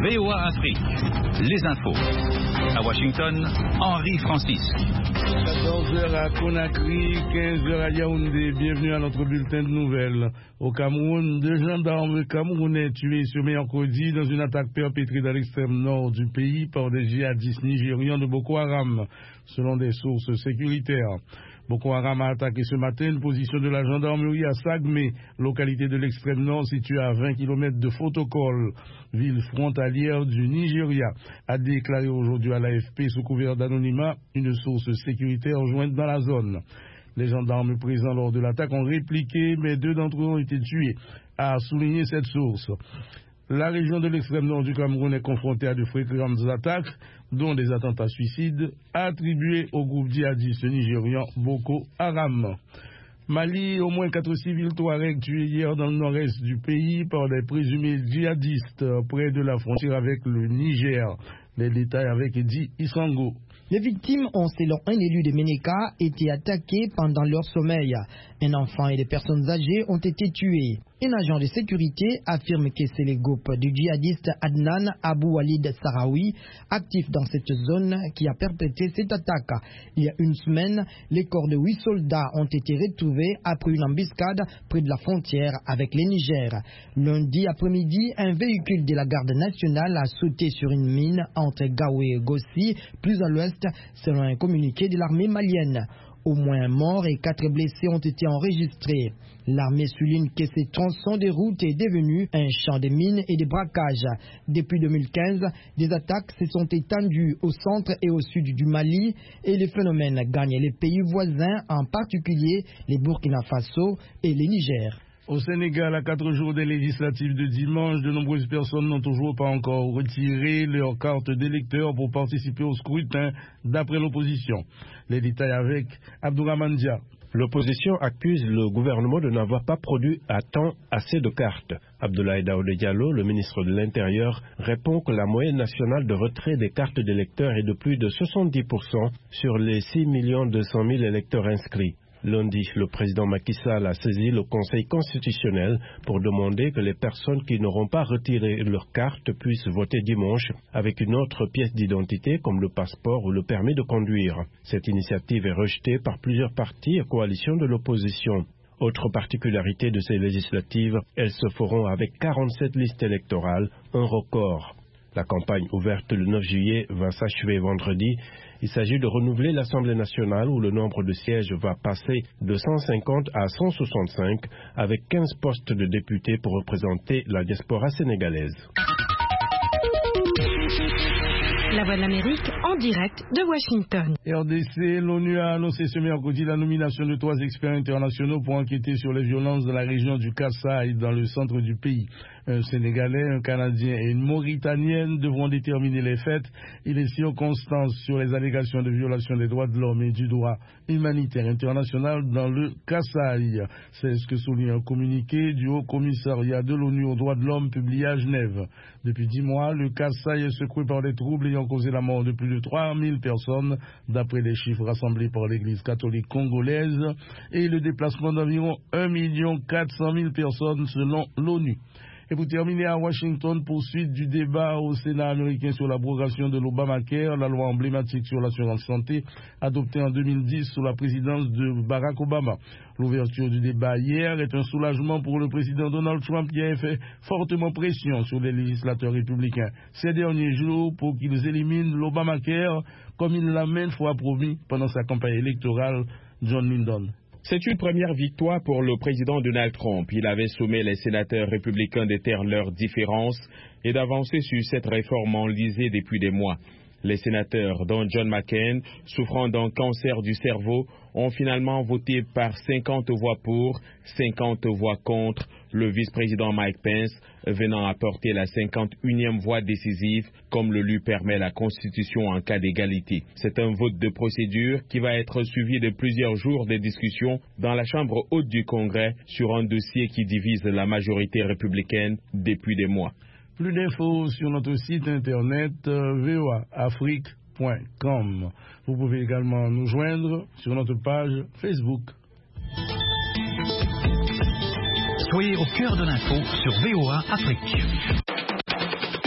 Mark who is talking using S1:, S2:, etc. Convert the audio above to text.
S1: VOA Afrique, les infos. À Washington, Henri Francis.
S2: 14h à Conakry, 15h à Yaoundé. Bienvenue à notre bulletin de nouvelles. Au Cameroun, 2 gendarmes camerounais tués ce mercredi dans une attaque perpétrée dans l'extrême nord du pays par des djihadistes nigérians de Boko Haram, selon des sources sécuritaires. Boko Haram a attaqué ce matin une position de la gendarmerie à Sagmé, localité de l'extrême nord située à 20 km de Fotokol, ville frontalière du Nigeria, a déclaré aujourd'hui à l'AFP sous couvert d'anonymat une source sécuritaire jointe dans la zone. Les gendarmes présents lors de l'attaque ont répliqué, mais 2 d'entre eux ont été tués, a souligné cette source. La région de l'extrême nord du Cameroun est confrontée à de fréquentes attaques, dont des attentats suicides attribués au groupe djihadiste nigérian Boko Haram. Mali, au moins 4 civils touaregs tués hier dans le nord-est du pays par des présumés djihadistes près de la frontière avec le Niger. Les détails avec Edi Isango.
S3: Les victimes ont, selon un élu de Ménéka, été attaquées pendant leur sommeil. Un enfant et des personnes âgées ont été tués. Un agent de sécurité affirme que c'est le groupe du djihadiste Adnan Abou Walid Sahraoui, actif dans cette zone, qui a perpétré cette attaque. Il y a une semaine, les corps de 8 soldats ont été retrouvés après une embuscade près de la frontière avec le Niger. Lundi après-midi, un véhicule de la garde nationale a sauté sur une mine entre Gao et Gossi, plus à l'ouest, selon un communiqué de l'armée malienne. Au moins un mort et 4 blessés ont été enregistrés. L'armée souligne que ces tronçons de route est devenu un champ de mines et de braquage. Depuis 2015, des attaques se sont étendues au centre et au sud du Mali et le phénomène gagne les pays voisins, en particulier les Burkina Faso et le Niger.
S2: Au Sénégal, à 4 jours des législatives de dimanche, de nombreuses personnes n'ont toujours pas encore retiré leur carte d'électeur pour participer au scrutin, d'après l'opposition. Les détails avec Abdourahmane Dia.
S4: L'opposition accuse le gouvernement de n'avoir pas produit à temps assez de cartes. Abdoulaye Daouda Diallo, le ministre de l'Intérieur, répond que la moyenne nationale de retrait des cartes d'électeurs est de plus de 70% sur les 6 200 000 électeurs inscrits. Lundi, le président Macky Sall a saisi le Conseil constitutionnel pour demander que les personnes qui n'auront pas retiré leur carte puissent voter dimanche avec une autre pièce d'identité comme le passeport ou le permis de conduire. Cette initiative est rejetée par plusieurs partis et coalitions de l'opposition. Autre particularité de ces législatives, elles se feront avec 47 listes électorales, un record. La campagne ouverte le 9 juillet va s'achever vendredi. Il s'agit de renouveler l'Assemblée nationale où le nombre de sièges va passer de 150 à 165 avec 15 postes de députés pour représenter la diaspora sénégalaise.
S5: La Voix de l'Amérique en direct de Washington.
S2: RDC, l'ONU a annoncé ce mercredi la nomination de 3 experts internationaux pour enquêter sur les violences dans la région du Kasaï, dans le centre du pays. Un Sénégalais, un Canadien et une Mauritanienne devront déterminer les faits et les circonstances sur les allégations de violation des droits de l'homme et du droit humanitaire international dans le Kasaï. C'est ce que souligne un communiqué du Haut Commissariat de l'ONU aux droits de l'homme publié à Genève. Depuis 10 mois, le Kasaï est secoué par des troubles ayant causé la mort de plus de 3000 personnes, d'après les chiffres rassemblés par l'Église catholique congolaise, et le déplacement d'environ 1 400 000 personnes selon l'ONU. Et pour terminer, à Washington, poursuite du débat au Sénat américain sur l'abrogation de l'Obamacare, la loi emblématique sur l'assurance santé, adoptée en 2010 sous la présidence de Barack Obama. L'ouverture du débat hier est un soulagement pour le président Donald Trump qui a fait fortement pression sur les législateurs républicains ces derniers jours pour qu'ils éliminent l'Obamacare comme il l'a maintes fois promis pendant sa campagne électorale. John Lyndon.
S6: C'est une première victoire pour le président Donald Trump. Il avait sommé les sénateurs républicains de taire leurs différences et d'avancer sur cette réforme enlisée depuis des mois. Les sénateurs, dont John McCain, souffrant d'un cancer du cerveau, ont finalement voté par 50 voix pour, 50 voix contre, le vice-président Mike Pence venant apporter la 51e voix décisive, comme le lui permet la Constitution en cas d'égalité. C'est un vote de procédure qui va être suivi de plusieurs jours de discussions dans la Chambre haute du Congrès sur un dossier qui divise la majorité républicaine depuis des mois.
S2: Plus d'infos sur notre site internet voaafrique.com. Vous pouvez également nous joindre sur notre page Facebook.
S1: Soyez au cœur de l'info sur VOA Afrique.